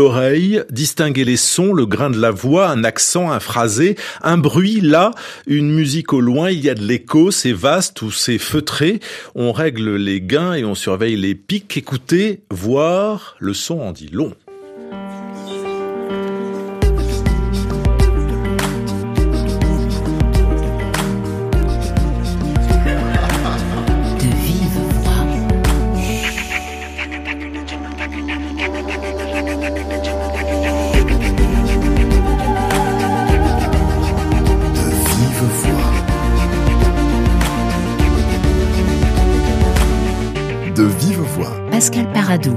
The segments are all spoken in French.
l'oreille, distinguer les sons, le grain de la voix, un accent, un phrasé, un bruit là, une musique au loin, il y a de l'écho, c'est vaste ou c'est feutré. On règle les gains et on surveille les pics. Écoutez, voir, le son en dit long. De vive voix. Pascal Paradou.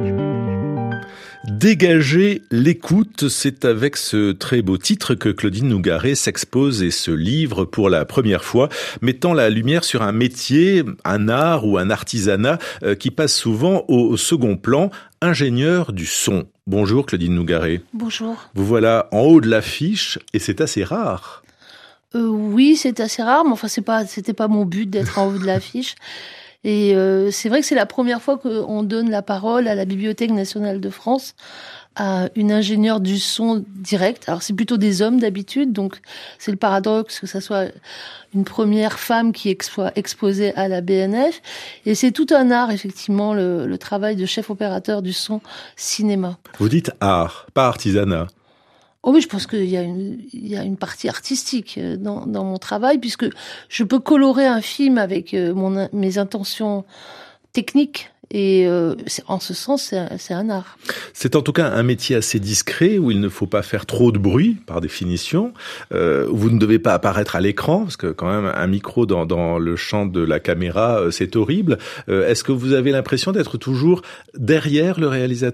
Dégager l'écoute, c'est avec ce très beau titre que Claudine Nougaret s'expose et se livre pour la première fois, mettant la lumière sur un métier, un art ou un artisanat qui passe souvent au second plan, ingénieur du son. Bonjour Claudine Nougaret. Bonjour. Vous voilà en haut de l'affiche et c'est assez rare. Oui, c'est assez rare, mais enfin c'était pas mon but d'être en haut de l'affiche. Et c'est vrai que c'est la première fois qu'on donne la parole à la Bibliothèque nationale de France à une ingénieure du son direct. Alors c'est plutôt des hommes d'habitude, donc c'est le paradoxe que ça soit une première femme qui soit exposée à la BNF. Et c'est tout un art, effectivement, le travail de chef opérateur du son cinéma. Vous dites art, pas artisanat. Oh oui, je pense qu'il y a une partie artistique dans mon travail, puisque je peux colorer un film avec mes intentions techniques, et en ce sens, c'est un art. C'est en tout cas un métier assez discret, où il ne faut pas faire trop de bruit, par définition. Vous ne devez pas apparaître à l'écran, parce que quand même, un micro dans le champ de la caméra, c'est horrible. Est-ce que vous avez l'impression d'être toujours derrière le réalisateur ?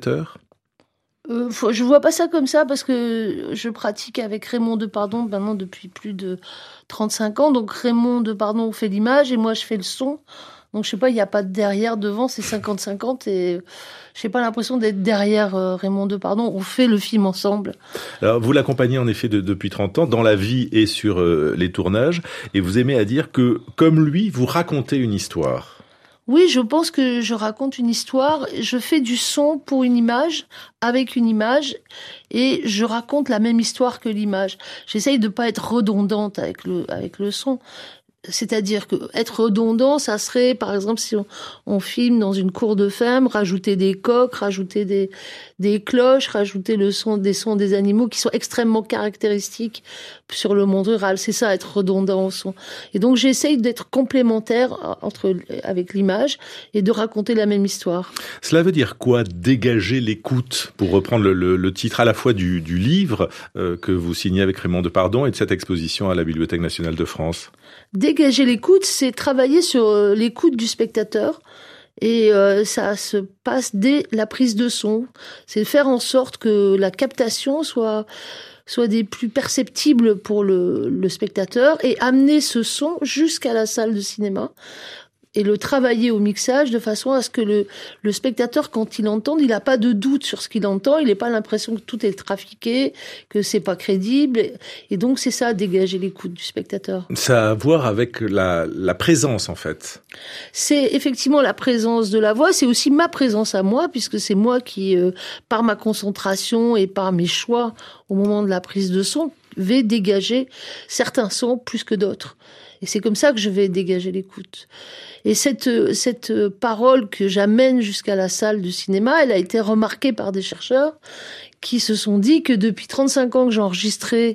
Je vois pas ça comme ça parce que je pratique avec Raymond Depardon maintenant depuis plus de 35 ans. Donc Raymond Depardon fait l'image et moi je fais le son. Donc je sais pas, il y a pas de derrière, devant, c'est 50-50 et j'ai pas l'impression d'être derrière Raymond Depardon. On fait le film ensemble. Alors vous l'accompagnez en effet depuis 30 ans dans la vie et sur les tournages et vous aimez à dire que comme lui, vous racontez une histoire. Oui, je pense que je raconte une histoire. Je fais du son pour une image, avec une image, et je raconte la même histoire que l'image. J'essaye de pas être redondante avec le son. C'est-à-dire que être redondant, ça serait, par exemple, si on filme dans une cour de ferme, rajouter des coqs, rajouter des cloches, rajouter des sons des animaux qui sont extrêmement caractéristiques sur le monde rural. C'est ça, être redondant au son. Et donc, j'essaye d'être complémentaire avec l'image et de raconter la même histoire. Cela veut dire quoi, dégager l'écoute, pour reprendre le titre à la fois du livre que vous signez avec Raymond Depardon et de cette exposition à la Bibliothèque nationale de France? Dégager l'écoute, c'est travailler sur l'écoute du spectateur. Et ça se passe dès la prise de son. C'est faire en sorte que la captation soit des plus perceptibles pour le spectateur et amener ce son jusqu'à la salle de cinéma et le travailler au mixage de façon à ce que le spectateur, quand il entend, il n'a pas de doute sur ce qu'il entend, il n'a pas l'impression que tout est trafiqué, que c'est pas crédible. Et donc, c'est ça, dégager l'écoute du spectateur. Ça a à voir avec la présence, en fait. C'est effectivement la présence de la voix, c'est aussi ma présence à moi, puisque c'est moi qui, par ma concentration et par mes choix au moment de la prise de son, vais dégager certains sons plus que d'autres. Et c'est comme ça que je vais dégager l'écoute. Et cette parole que j'amène jusqu'à la salle du cinéma, elle a été remarquée par des chercheurs qui se sont dit que depuis 35 ans que j'enregistrais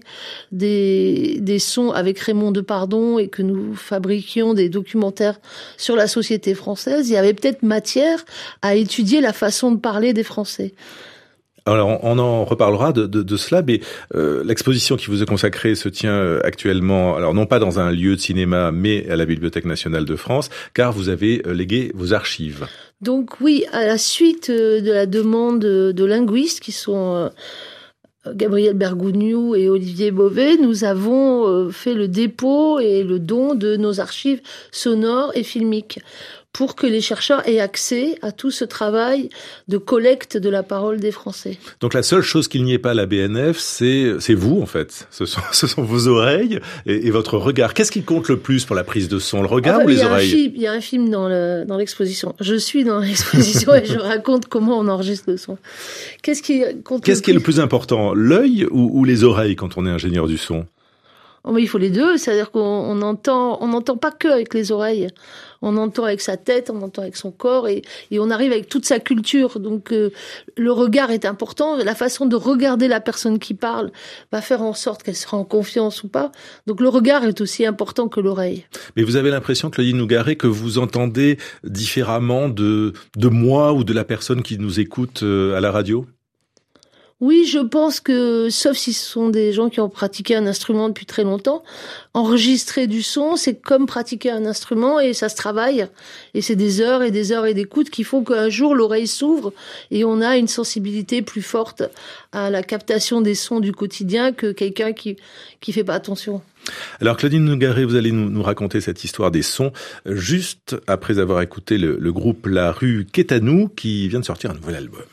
des sons avec Raymond Depardon et que nous fabriquions des documentaires sur la société française, il y avait peut-être matière à étudier la façon de parler des Français. Alors, on en reparlera de cela, mais l'exposition qui vous est consacrée se tient actuellement, alors non pas dans un lieu de cinéma, mais à la Bibliothèque nationale de France, car vous avez légué vos archives. Donc oui, à la suite de la demande de linguistes qui sont Gabriel Bergougnou et Olivier Beauvais, nous avons fait le dépôt et le don de nos archives sonores et filmiques pour que les chercheurs aient accès à tout ce travail de collecte de la parole des Français. Donc la seule chose qu'il n'y ait pas à la BNF, c'est vous en fait. Ce sont vos oreilles et votre regard. Qu'est-ce qui compte le plus pour la prise de son, le regard ou les oreilles? Il y a un film dans l'exposition. Je suis dans l'exposition et je raconte comment on enregistre le son. Qu'est-ce qui est le plus important, l'œil ou les oreilles quand on est ingénieur du son? Oh, mais il faut les deux, c'est-à-dire qu'on n'entend pas que avec les oreilles. On entend avec sa tête, on entend avec son corps et on arrive avec toute sa culture. Donc le regard est important, la façon de regarder la personne qui parle va faire en sorte qu'elle sera en confiance ou pas. Donc le regard est aussi important que l'oreille. Mais vous avez l'impression, Claudine Nougaret, que vous entendez différemment de moi ou de la personne qui nous écoute à la radio? Oui, je pense que, sauf si ce sont des gens qui ont pratiqué un instrument depuis très longtemps, enregistrer du son, c'est comme pratiquer un instrument et ça se travaille. Et c'est des heures et des heures et d'écoute qui font qu'un jour l'oreille s'ouvre et on a une sensibilité plus forte à la captation des sons du quotidien que quelqu'un qui fait pas attention. Alors Claudine Nougaret, vous allez nous raconter cette histoire des sons juste après avoir écouté le groupe La Rue qu'est à nous qui vient de sortir un nouvel album.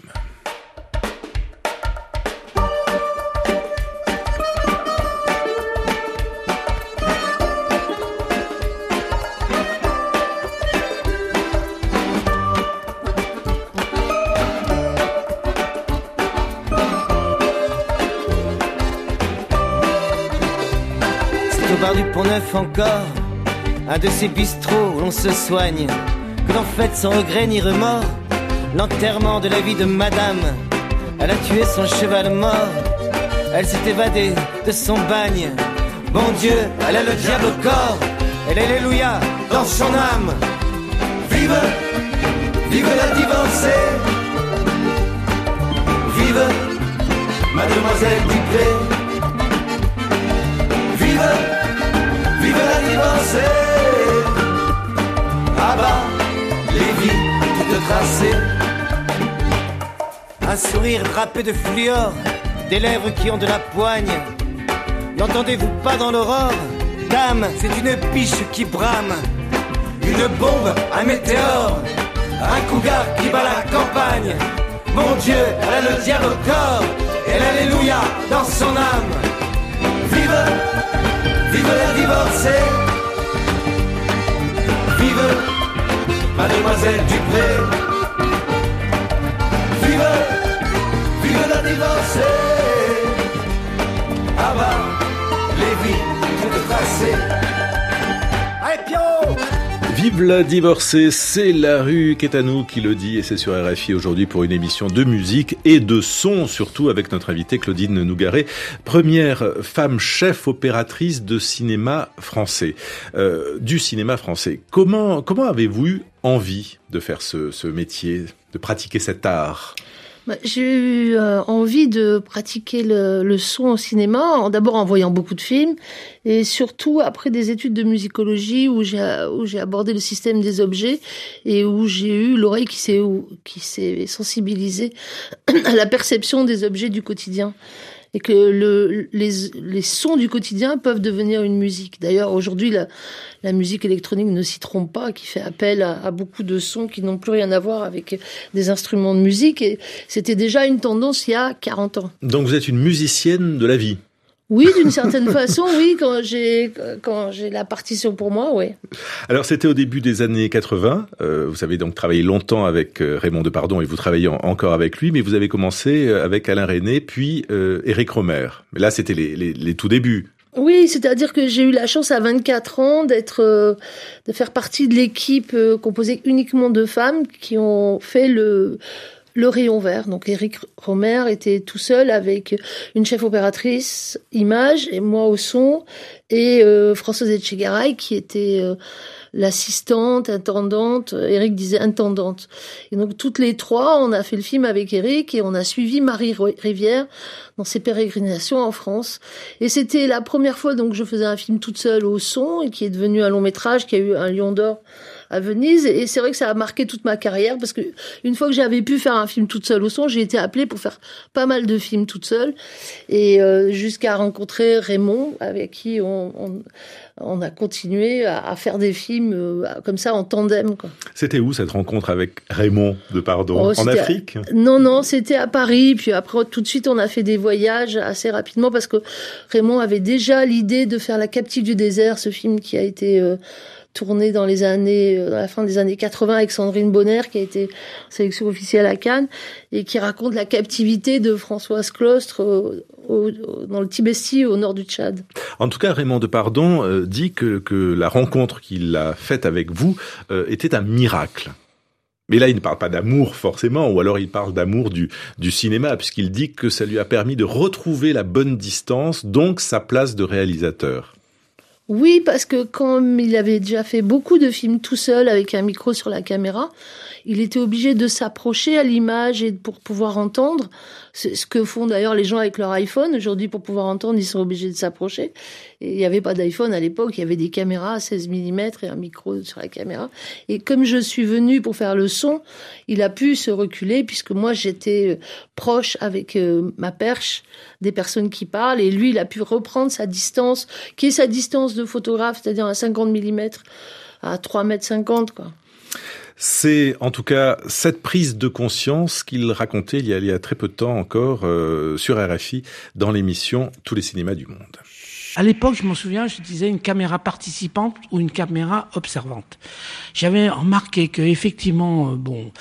Au bar du Pont-Neuf encore, un de ces bistrots où l'on se soigne, que l'on fête sans regret ni remords, l'enterrement de la vie de madame. Elle a tué son cheval mort, elle s'est évadée de son bagne. Bon Dieu, elle a le diable au corps, elle est alléluia dans son âme. Vive, vive la divorcée, vive Mademoiselle Dupré, vive la divorcée. Ah bah, les vies toutes tracées. Un sourire drapé de fluor, des lèvres qui ont de la poigne. N'entendez-vous pas dans l'aurore? Dame, c'est une biche qui brame. Une bombe, un météore, un cougar qui bat la campagne. Mon Dieu, elle a le diable au corps, et l'alléluia dans son âme. Vive, vive la divorcée, vive Mademoiselle Dupré, vive, vive la divorcée. Ah bah, les vies toutes tracées. Allez Pierrot! Vive la divorcée, c'est La Rue qu'est à nous qui le dit et c'est sur RFI aujourd'hui pour une émission de musique et de son, surtout avec notre invitée Claudine Nougaret, première femme chef opératrice de cinéma français, du cinéma français. Comment avez-vous eu envie de faire ce métier, de pratiquer cet art? J'ai eu envie de pratiquer le son au cinéma, d'abord en voyant beaucoup de films, et surtout après des études de musicologie où j'ai abordé le système des objets et où j'ai eu l'oreille qui s'est sensibilisée à la perception des objets du quotidien. Et que les sons du quotidien peuvent devenir une musique. D'ailleurs, aujourd'hui, la musique électronique ne s'y trompe pas, qui fait appel à beaucoup de sons qui n'ont plus rien à voir avec des instruments de musique. Et c'était déjà une tendance il y a 40 ans. Donc vous êtes une musicienne de la vie? Oui, d'une certaine façon, oui, quand j'ai la partition pour moi, oui. Alors, c'était au début des années 80. Vous avez donc travaillé longtemps avec Raymond Depardon et vous travaillez encore avec lui, mais vous avez commencé avec Alain Resnais, puis Éric Rohmer. Mais là, c'était les tout débuts. Oui, c'est-à-dire que j'ai eu la chance à 24 ans de faire partie de l'équipe composée uniquement de femmes qui ont fait le Rayon Vert. Donc Éric Rohmer était tout seul avec une chef opératrice image et moi au son et Françoise Etchegaray qui était l'assistante, intendante. Éric disait intendante. Et donc toutes les trois, on a fait le film avec Éric et on a suivi Marie Rivière dans ses pérégrinations en France. Et c'était la première fois donc je faisais un film toute seule au son et qui est devenu un long métrage qui a eu un Lion d'Or à Venise. Et c'est vrai que ça a marqué toute ma carrière parce que une fois que j'avais pu faire un film toute seule au son, j'ai été appelée pour faire pas mal de films toute seule. Et jusqu'à rencontrer Raymond, avec qui on a continué à faire des films comme ça en tandem, quoi. C'était où cette rencontre avec Raymond Depardon? En Afrique? Non, c'était à Paris. Puis après, tout de suite, on a fait des voyages assez rapidement parce que Raymond avait déjà l'idée de faire La Captive du désert, ce film qui a été tourné dans la fin des années 80 avec Sandrine Bonner, qui a été sélection officielle à Cannes, et qui raconte la captivité de Françoise Claustre dans le Tibesti, au nord du Tchad. En tout cas, Raymond Depardon dit que la rencontre qu'il a faite avec vous était un miracle. Mais là, il ne parle pas d'amour forcément, ou alors il parle d'amour du cinéma, puisqu'il dit que ça lui a permis de retrouver la bonne distance, donc sa place de réalisateur. Oui, parce que comme il avait déjà fait beaucoup de films tout seul avec un micro sur la caméra, il était obligé de s'approcher à l'image et pour pouvoir entendre. C'est ce que font d'ailleurs les gens avec leur iPhone. Aujourd'hui, pour pouvoir entendre, ils sont obligés de s'approcher. Et il n'y avait pas d'iPhone à l'époque, il y avait des caméras à 16 mm et un micro sur la caméra. Et comme je suis venue pour faire le son, il a pu se reculer puisque moi j'étais proche avec ma perche des personnes qui parlent, et lui il a pu reprendre sa distance, qui est sa distance de photographe, c'est-à-dire à 50 mm à 3,50 m, quoi. C'est en tout cas cette prise de conscience qu'il racontait il y a très peu de temps encore sur RFI dans l'émission Tous les cinémas du monde. À l'époque, je m'en souviens, je disais une caméra participante ou une caméra observante. J'avais remarqué que effectivement,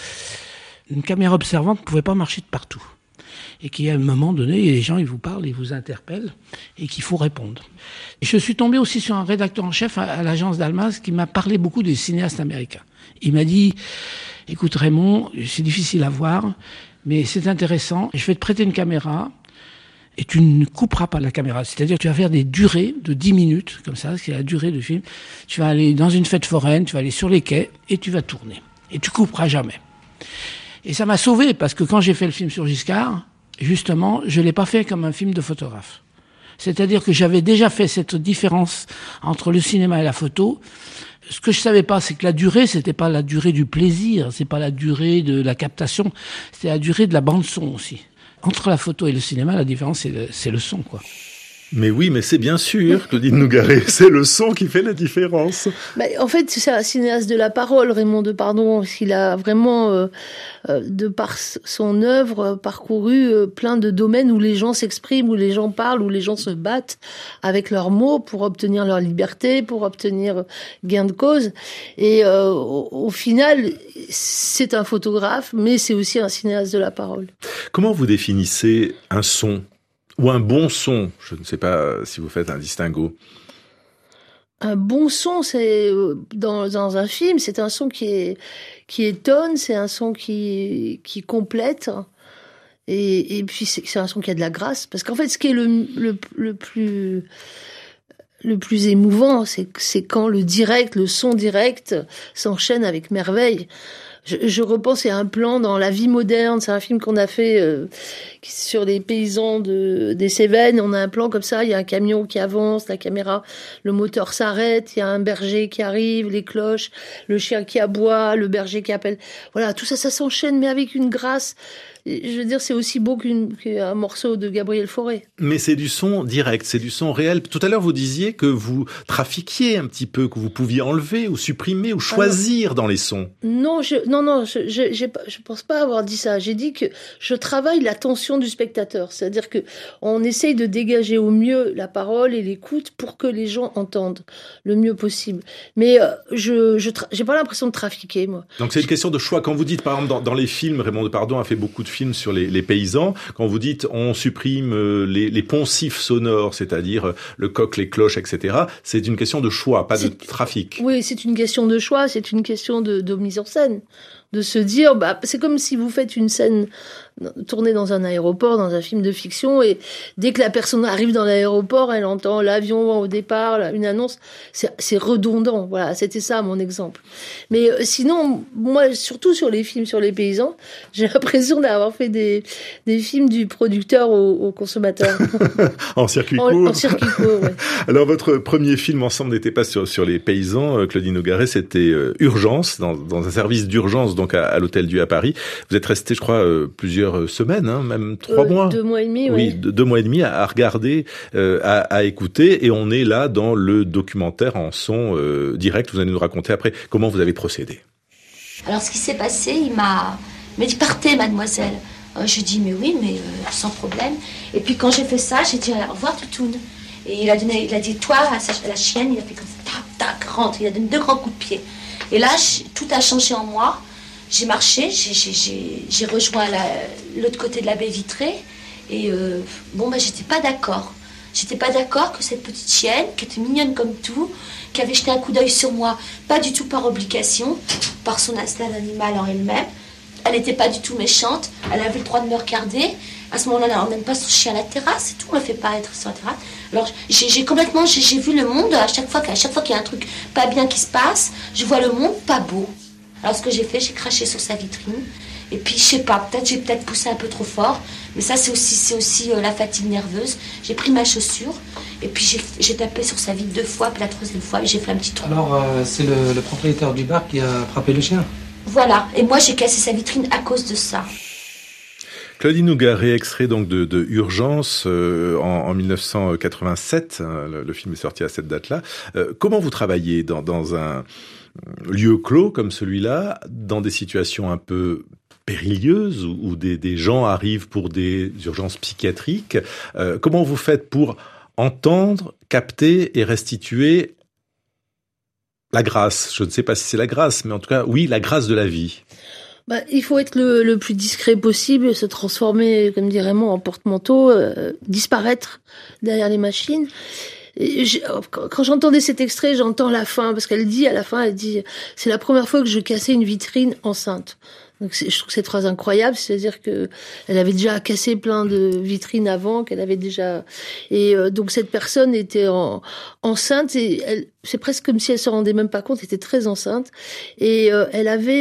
une caméra observante ne pouvait pas marcher de partout. Et qu'à un moment donné, les gens, ils vous parlent, ils vous interpellent, et qu'il faut répondre. Et je suis tombé aussi sur un rédacteur en chef à l'agence d'Almaz qui m'a parlé beaucoup des cinéastes américains. Il m'a dit, écoute Raymond, c'est difficile à voir, mais c'est intéressant, je vais te prêter une caméra, et tu ne couperas pas la caméra. C'est-à-dire que tu vas faire des durées de 10 minutes, comme ça, c'est la durée du film. Tu vas aller dans une fête foraine, tu vas aller sur les quais, et tu vas tourner. Et tu couperas jamais. Et ça m'a sauvé, parce que quand j'ai fait le film sur Giscard, justement, je l'ai pas fait comme un film de photographe. C'est-à-dire que j'avais déjà fait cette différence entre le cinéma et la photo. Ce que je savais pas, c'est que la durée, c'était pas la durée du plaisir, c'est pas la durée de la captation, c'est la durée de la bande son aussi. Entre la photo et le cinéma, la différence, c'est le son, quoi. Mais oui, mais c'est bien sûr, Claudine Nougaret, c'est le son qui fait la différence. En fait, c'est un cinéaste de la parole, Raymond Depardon. Il a vraiment, de par son œuvre, parcouru plein de domaines où les gens s'expriment, où les gens parlent, où les gens se battent avec leurs mots pour obtenir leur liberté, pour obtenir gain de cause. Et au final, c'est un photographe, mais c'est aussi un cinéaste de la parole. Comment vous définissez un son ? Ou un bon son, je ne sais pas si vous faites un distinguo. Un bon son, c'est dans un film, c'est un son qui étonne, c'est un son qui complète, et puis c'est un son qui a de la grâce. Parce qu'en fait, ce qui est le plus émouvant, c'est quand le son direct s'enchaîne avec merveille. Je repense à un plan dans La vie moderne, c'est un film qu'on a fait sur les paysans des Cévennes. On a un plan comme ça, il y a un camion qui avance, la caméra, le moteur s'arrête, il y a un berger qui arrive, les cloches, le chien qui aboie, le berger qui appelle. Voilà, tout ça, ça s'enchaîne, mais avec une grâce. Je veux dire, c'est aussi beau qu'un morceau de Gabriel Fauré. Mais c'est du son direct, c'est du son réel. Tout à l'heure, vous disiez que vous trafiquiez un petit peu, que vous pouviez enlever ou supprimer ou choisir dans les sons. Non, je pense pas avoir dit ça. J'ai dit que je travaille l'attention du spectateur. C'est-à-dire que on essaye de dégager au mieux la parole et l'écoute pour que les gens entendent le mieux possible. Mais j'ai pas l'impression de trafiquer, moi. Donc c'est une question de choix. Quand vous dites, par exemple, dans les films, Raymond Depardon a fait beaucoup de films sur les paysans, quand vous dites on supprime les poncifs sonores, c'est-à-dire le coq, les cloches, etc., c'est une question de choix, pas de trafic. Oui, c'est une question de choix, c'est une question de mise en scène. de se dire, c'est comme si vous faites une scène tournée dans un aéroport, dans un film de fiction, et dès que la personne arrive dans l'aéroport, elle entend l'avion au départ, une annonce, c'est redondant. Voilà, c'était ça mon exemple. Mais sinon, moi, surtout sur les films sur les paysans, j'ai l'impression d'avoir fait des films du producteur au consommateur. En circuit court. En circuit court, ouais. Alors, votre premier film ensemble n'était pas sur les paysans, Claudine Nogaret, c'était Urgence, dans un service d'urgence donc à l'Hôtel Dieu à Paris. Vous êtes resté, je crois, plusieurs semaines, même 3 mois. 2 mois et demi, oui. 2 mois et demi à regarder, à écouter, et on est là dans le documentaire en son direct. Vous allez nous raconter après comment vous avez procédé. Alors ce qui s'est passé, il m'a dit partez mademoiselle. Je dis mais oui, mais sans problème. Et puis quand j'ai fait ça, j'ai dit au revoir Toutoune. Et il a dit toi à la chienne, il a fait comme ça, tac tac, rentre. Il a donné 2 grands coups de pied. Et là tout a changé en moi. J'ai marché, j'ai rejoint l'autre côté de la baie vitrée. Et j'étais pas d'accord. J'étais pas d'accord que cette petite chienne, qui était mignonne comme tout, qui avait jeté un coup d'œil sur moi, pas du tout par obligation, par son instinct d'animal en elle-même. Elle n'était pas du tout méchante, elle avait le droit de me regarder. À ce moment-là, on n'aime pas son chien à la terrasse, et tout, on ne le fait pas être sur la terrasse. Alors j'ai vu le monde, à chaque fois qu'il y a un truc pas bien qui se passe, je vois le monde pas beau. Alors ce que j'ai fait, j'ai craché sur sa vitrine. Et puis je sais pas, j'ai poussé un peu trop fort, mais ça c'est aussi la fatigue nerveuse. J'ai pris ma chaussure et puis j'ai tapé sur sa vitre 2 fois, puis la 3e fois j'ai fait un petit trou. Alors c'est le propriétaire du bar qui a frappé le chien. Voilà, et moi j'ai cassé sa vitrine à cause de ça. Claudine Nogaret, extrait donc de Urgence en 1987. Le film est sorti à cette date-là. Comment vous travaillez dans un lieu clos comme celui-là, dans des situations un peu périlleuses où des gens arrivent pour des urgences psychiatriques? Comment vous faites pour entendre, capter et restituer la grâce? Je ne sais pas si c'est la grâce, mais en tout cas, oui, la grâce de la vie. Il faut être le plus discret possible, se transformer, comme dirait Raymond, en porte-manteau, disparaître derrière les machines. Quand j'entendais cet extrait, j'entends la fin, parce qu'elle dit, à la fin, c'est la première fois que je cassais une vitrine enceinte. Donc je trouve cette phrase incroyable, c'est-à-dire que elle avait déjà cassé plein de vitrines avant, donc cette personne était enceinte, et c'est presque comme si elle se rendait même pas compte, elle était très enceinte, et elle avait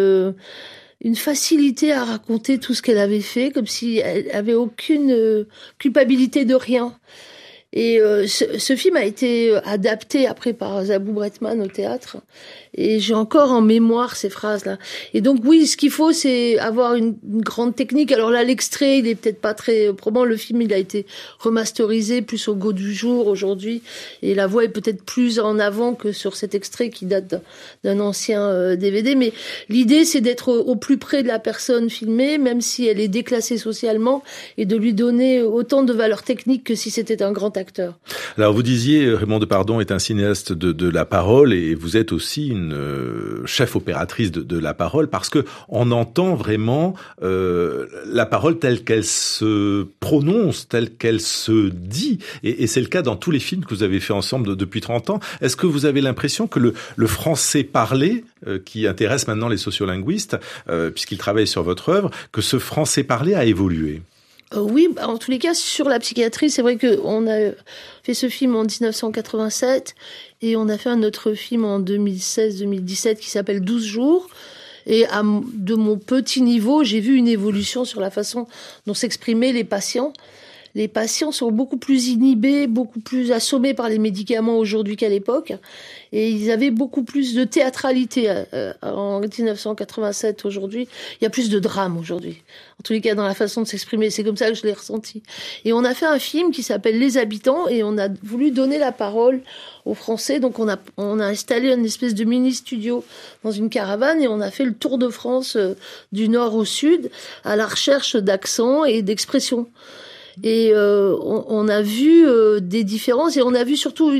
une facilité à raconter tout ce qu'elle avait fait, comme si elle avait aucune culpabilité de rien. Et ce film a été adapté après par Zabou Bretman au théâtre, et j'ai encore en mémoire ces phrases-là. Et donc oui, ce qu'il faut, c'est avoir une grande technique. Alors là, l'extrait, il est peut-être pas très probant. Le film, il a été remasterisé, plus au goût du jour aujourd'hui, et la voix est peut-être plus en avant que sur cet extrait qui date d'un ancien DVD. Mais l'idée, c'est d'être au plus près de la personne filmée, même si elle est déclassée socialement, et de lui donner autant de valeur technique que si c'était un grand acteur. Alors vous disiez, Raymond Depardon est un cinéaste de la parole, et vous êtes aussi une chef opératrice de la parole, parce que on entend vraiment la parole telle qu'elle se prononce, telle qu'elle se dit, et c'est le cas dans tous les films que vous avez fait ensemble depuis 30 ans. Est-ce que vous avez l'impression que le français parlé, qui intéresse maintenant les sociolinguistes, puisqu'ils travaillent sur votre œuvre, que ce français parlé a évolué? Oui, en tous les cas, sur la psychiatrie, c'est vrai qu'on a fait ce film en 1987 et on a fait un autre film en 2016-2017 qui s'appelle 12 jours. Et de mon petit niveau, j'ai vu une évolution sur la façon dont s'exprimaient les patients. Les patients sont beaucoup plus inhibés, beaucoup plus assommés par les médicaments aujourd'hui qu'à l'époque. Et ils avaient beaucoup plus de théâtralité en 1987. Aujourd'hui, il y a plus de drame aujourd'hui. En tous les cas, dans la façon de s'exprimer. C'est comme ça que je l'ai ressenti. Et on a fait un film qui s'appelle Les Habitants et on a voulu donner la parole aux Français. Donc on a installé une espèce de mini-studio dans une caravane et on a fait le tour de France du nord au sud à la recherche d'accents et d'expressions. Et on a vu des différences et on a vu surtout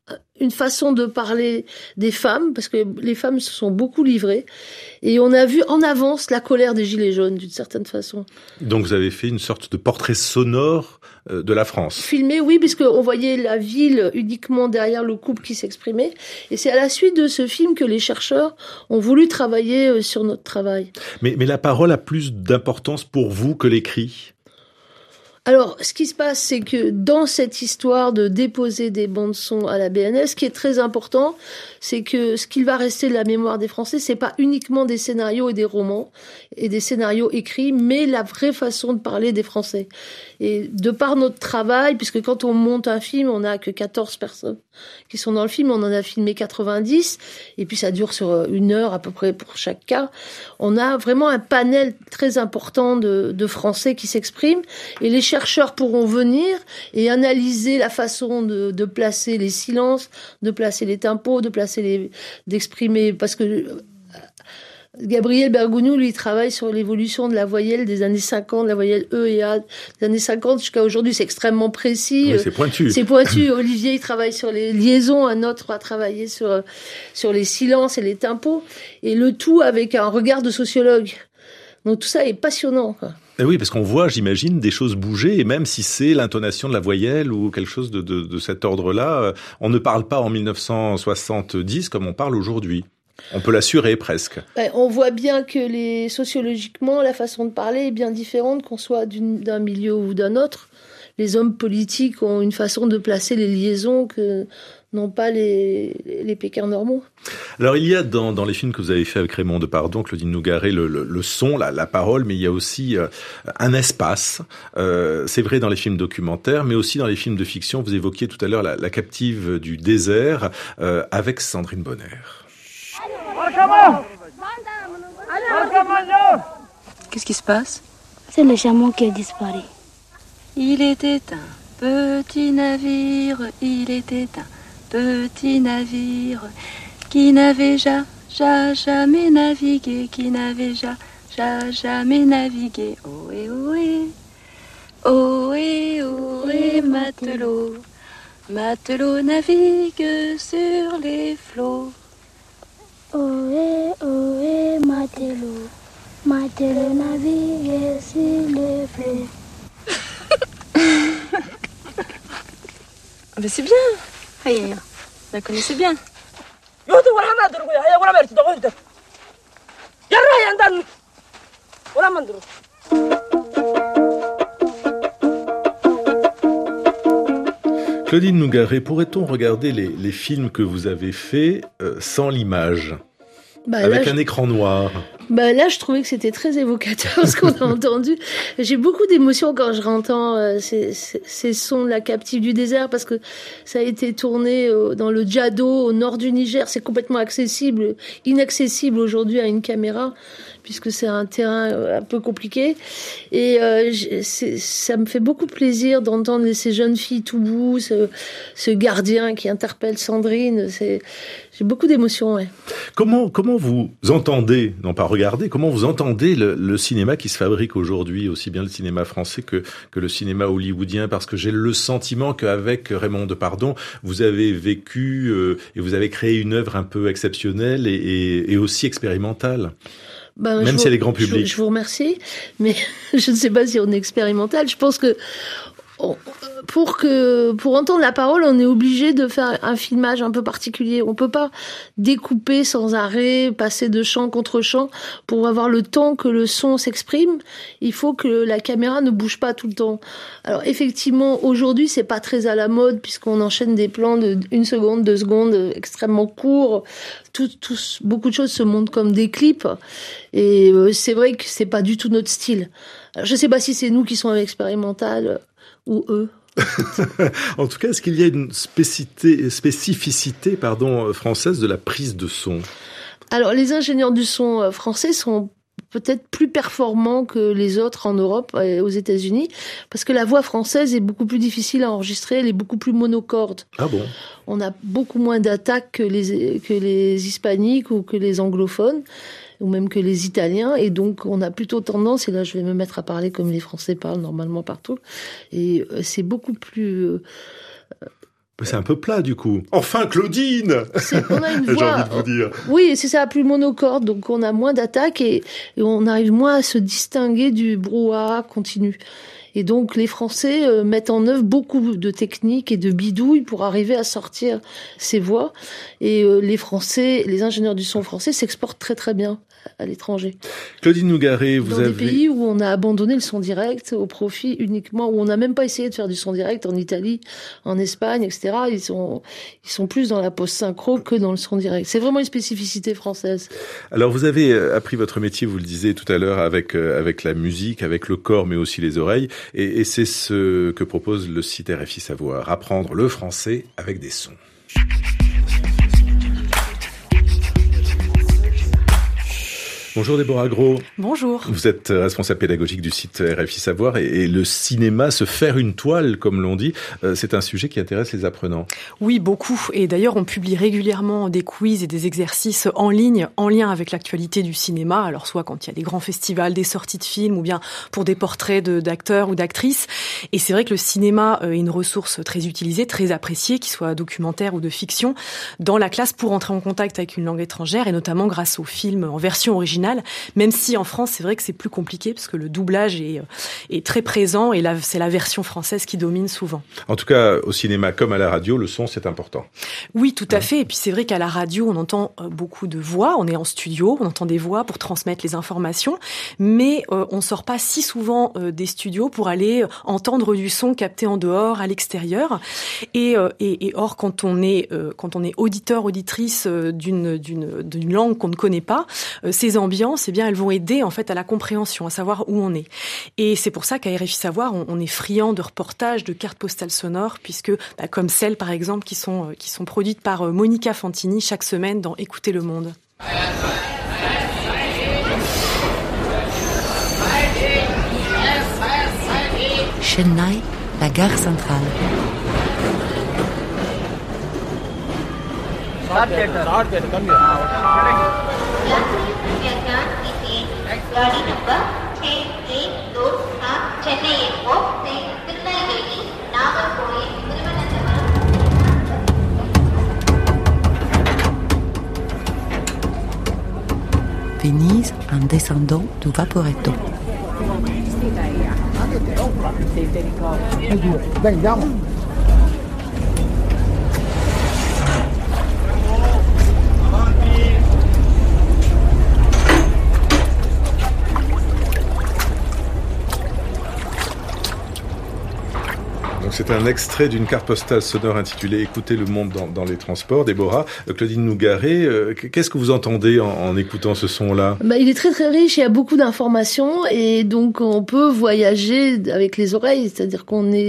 une façon de parler des femmes, parce que les femmes se sont beaucoup livrées, et on a vu en avance la colère des Gilets jaunes, d'une certaine façon. Donc vous avez fait une sorte de portrait sonore de la France. Filmé, oui, puisqu'on voyait la ville uniquement derrière le couple qui s'exprimait, et c'est à la suite de ce film que les chercheurs ont voulu travailler sur notre travail. Mais la parole a plus d'importance pour vous que l'écrit ? Alors, ce qui se passe, c'est que dans cette histoire de déposer des bandes-son à la BNL, ce qui est très important, c'est que ce qu'il va rester de la mémoire des Français, c'est pas uniquement des scénarios et des romans et des scénarios écrits, mais la vraie façon de parler des Français. Et de par notre travail, puisque quand on monte un film, on n'a que 14 personnes qui sont dans le film, on en a filmé 90, et puis ça dure sur 1 heure à peu près pour chaque cas. On a vraiment un panel très important de Français qui s'expriment, et les chercheurs pourront venir et analyser la façon de placer les silences, de placer les tempos, d'exprimer, parce que Gabriel Bergogneau, lui, travaille sur l'évolution de la voyelle des années 50, la voyelle E et A des années 50 jusqu'à aujourd'hui. C'est extrêmement précis. Oui, c'est pointu. C'est pointu. Olivier, il travaille sur les liaisons. Un autre va travailler sur les silences et les tempos. Et le tout avec un regard de sociologue. Donc tout ça est passionnant, quoi. Et oui, parce qu'on voit, j'imagine, des choses bouger, et même si c'est l'intonation de la voyelle ou quelque chose de cet ordre-là, on ne parle pas en 1970 comme on parle aujourd'hui. On peut l'assurer presque. On voit bien que sociologiquement, la façon de parler est bien différente, qu'on soit d'un milieu ou d'un autre. Les hommes politiques ont une façon de placer les liaisons que n'ont pas les Pékins normaux. Alors il y a dans les films que vous avez fait avec Raymond Depardon, Claudine Nougaret, le son, la parole, mais il y a aussi un espace. C'est vrai dans les films documentaires, mais aussi dans les films de fiction. Vous évoquiez tout à l'heure la captive du désert avec Sandrine Bonner. Qu'est-ce qui se passe? C'est le chameau qui a disparu. Il était un petit navire, il était un petit navire qui n'avait jamais navigué, qui n'avait jamais navigué. Ohé, ohé, ohé, ohé, matelot, matelot navigue sur les flots. Ohé, ohé, matelot, matelot navigue sur les flots. Ah ben c'est bien. Aïe, la connaissez bien. Claudine Nougaret, pourrait-on regarder les films que vous avez faits sans l'image, avec un écran noir? Là, je trouvais que c'était très évocateur ce qu'on a entendu. J'ai beaucoup d'émotions quand je entends ces sons de la captive du désert, parce que ça a été tourné dans le Djado, au nord du Niger. C'est complètement inaccessible aujourd'hui à une caméra, puisque c'est un terrain un peu compliqué. Et ça me fait beaucoup plaisir d'entendre ces jeunes filles tout bout, ce gardien qui interpelle Sandrine. J'ai beaucoup d'émotions, ouais. Comment vous entendez, non pas regardez, comment vous entendez le cinéma qui se fabrique aujourd'hui, aussi bien le cinéma français que le cinéma hollywoodien? Parce que j'ai le sentiment qu'avec Raymond Depardon, vous avez vécu et vous avez créé une œuvre un peu exceptionnelle et aussi expérimentale. Même si elle est grand public. Je vous remercie, mais je ne sais pas si on est expérimental. Je pense que pour entendre la parole, on est obligé de faire un filmage un peu particulier. On peut pas découper sans arrêt, passer de champ contre champ pour avoir le temps que le son s'exprime. Il faut que la caméra ne bouge pas tout le temps. Alors effectivement, aujourd'hui, c'est pas très à la mode puisqu'on enchaîne des plans de 1 seconde, 2 secondes extrêmement courts. Beaucoup de choses se montrent comme des clips. Et c'est vrai que c'est pas du tout notre style. Alors, je sais pas si c'est nous qui sommes expérimentales ou eux. En tout cas, est-ce qu'il y a une spécificité française de la prise de son? Alors, les ingénieurs du son français sont peut-être plus performants que les autres en Europe et aux États-Unis, parce que la voix française est beaucoup plus difficile à enregistrer, elle est beaucoup plus monocorde. Ah bon? On a beaucoup moins d'attaques que les hispaniques ou que les anglophones, ou même que les Italiens, et donc on a plutôt tendance, et là je vais me mettre à parler comme les Français parlent normalement partout, et c'est beaucoup plus C'est un peu plat du coup. Enfin Claudine. On a une voix. J'ai envie de vous dire. Oui, c'est ça, plus monocorde, donc on a moins d'attaques et on arrive moins à se distinguer du brouhaha continu. Et donc les Français mettent en œuvre beaucoup de techniques et de bidouilles pour arriver à sortir ces voix. Et les ingénieurs du son français s'exportent très très bien à l'étranger. Claudine Nougaret, dans des pays où on a abandonné le son direct au profit uniquement, où on n'a même pas essayé de faire du son direct, en Italie, en Espagne, etc. Ils sont plus dans la post-synchro que dans le son direct. C'est vraiment une spécificité française. Alors vous avez appris votre métier, vous le disiez tout à l'heure, avec la musique, avec le corps, mais aussi les oreilles. Et c'est ce que propose le site RFI Savoir, apprendre le français avec des sons. Bonjour Déborah Gros. Bonjour. Vous êtes responsable pédagogique du site RFI Savoir et le cinéma, se faire une toile, comme l'on dit, c'est un sujet qui intéresse les apprenants. Oui, beaucoup. Et d'ailleurs, on publie régulièrement des quiz et des exercices en ligne, en lien avec l'actualité du cinéma. Alors, soit quand il y a des grands festivals, des sorties de films, ou bien pour des portraits d'acteurs ou d'actrices. Et c'est vrai que le cinéma est une ressource très utilisée, très appréciée, qu'il soit documentaire ou de fiction, dans la classe pour entrer en contact avec une langue étrangère, et notamment grâce aux films en version originale. Même si en France, c'est vrai que c'est plus compliqué parce que le doublage est très présent et c'est la version française qui domine souvent. En tout cas, au cinéma comme à la radio, le son, c'est important. Oui, tout à fait. Et puis c'est vrai qu'à la radio, on entend beaucoup de voix. On est en studio, on entend des voix pour transmettre les informations, mais on sort pas si souvent des studios pour aller entendre du son capté en dehors, à l'extérieur. Et or, quand on est auditeur, auditrice d'une langue qu'on ne connaît pas, ces ambiances, eh bien, elles vont aider en fait à la compréhension, à savoir où on est. Et c'est pour ça qu'à RFI Savoir, on est friand de reportages, de cartes postales sonores, puisque comme celles par exemple qui sont produites par Monica Fantini chaque semaine dans Écoutez le monde. Chennai, la gare centrale. गाड़ी number 6127 Chennai airport से तिरुनेलवेली नागरकोइल Thiruvananthapuram. Venise en descendant du Vaporetto. C'est un extrait d'une carte postale sonore intitulée « Écoutez le monde dans les transports ». Déborah, Claudine Nougaret, qu'est-ce que vous entendez en écoutant ce son-là ? Il est très très riche, il y a beaucoup d'informations et donc on peut voyager avec les oreilles, c'est-à-dire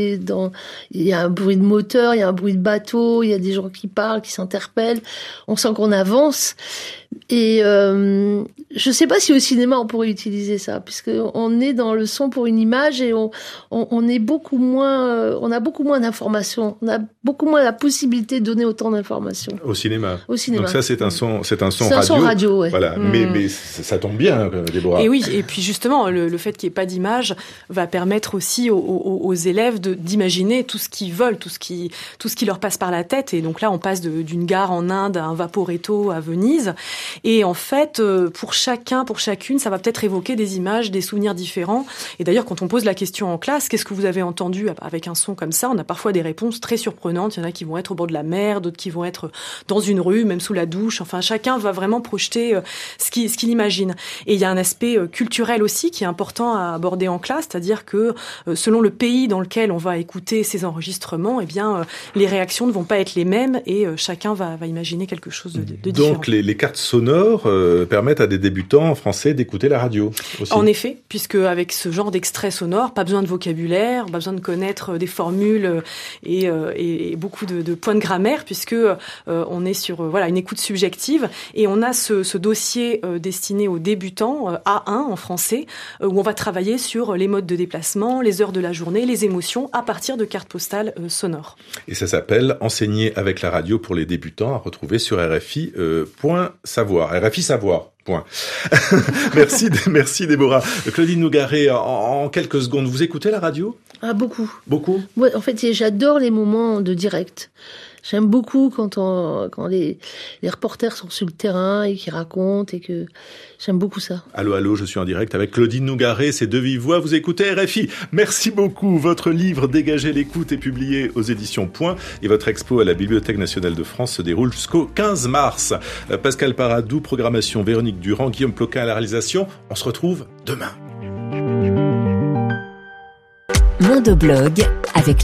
il y a un bruit de moteur, il y a un bruit de bateau, il y a des gens qui parlent, qui s'interpellent, on sent qu'on avance. Et je sais pas si au cinéma on pourrait utiliser ça, puisque on est dans le son pour une image et on est beaucoup moins, on a beaucoup moins d'informations, on a beaucoup moins la possibilité de donner autant d'informations. Au cinéma. Au cinéma. Donc ça c'est un son c'est radio. Un son radio, ouais. Voilà. Mais ça tombe bien, Déborah. Et oui, et puis justement le fait qu'il n'y ait pas d'image va permettre aussi aux élèves d'imaginer tout ce qu'ils veulent, tout ce qui leur passe par la tête. Et donc là on passe d'une gare en Inde à un Vaporetto à Venise. Et en fait, pour chacune, ça va peut-être évoquer des images, des souvenirs différents. Et d'ailleurs, quand on pose la question en classe, qu'est-ce que vous avez entendu avec un son comme ça ? On a parfois des réponses très surprenantes. Il y en a qui vont être au bord de la mer, d'autres qui vont être dans une rue, même sous la douche. Enfin, chacun va vraiment projeter ce qu'il imagine. Et il y a un aspect culturel aussi qui est important à aborder en classe, c'est-à-dire que selon le pays dans lequel on va écouter ces enregistrements, eh bien, les réactions ne vont pas être les mêmes et chacun va imaginer quelque chose de différent. Donc, les cartes sonores permettent à des débutants français d'écouter la radio aussi. En effet, puisque avec ce genre d'extrait sonore, pas besoin de vocabulaire, pas besoin de connaître des formules et beaucoup de points de grammaire, puisque on est sur une écoute subjective et on a ce dossier destiné aux débutants A1 en français où on va travailler sur les modes de déplacement, les heures de la journée, les émotions à partir de cartes postales sonores. Et ça s'appelle Enseigner avec la radio pour les débutants, à retrouver sur RFI.savoir. RFI Savoir. Point. Merci Déborah. Claudine Nougaret, en quelques secondes, vous écoutez la radio ? Ah, beaucoup. Beaucoup ? Ouais, en fait, j'adore les moments de direct. J'aime beaucoup quand les reporters sont sur le terrain et qui racontent et que j'aime beaucoup ça. Allô, je suis en direct avec Claudine Nougaret, c'est de vive voix, vous écoutez RFI. Merci beaucoup. Votre livre Dégager l'écoute est publié aux éditions Point et votre expo à la Bibliothèque nationale de France se déroule jusqu'au 15 mars. Pascal Paradou, programmation, Véronique Durand, Guillaume Ploquin à la réalisation. On se retrouve demain. Mondoblog avec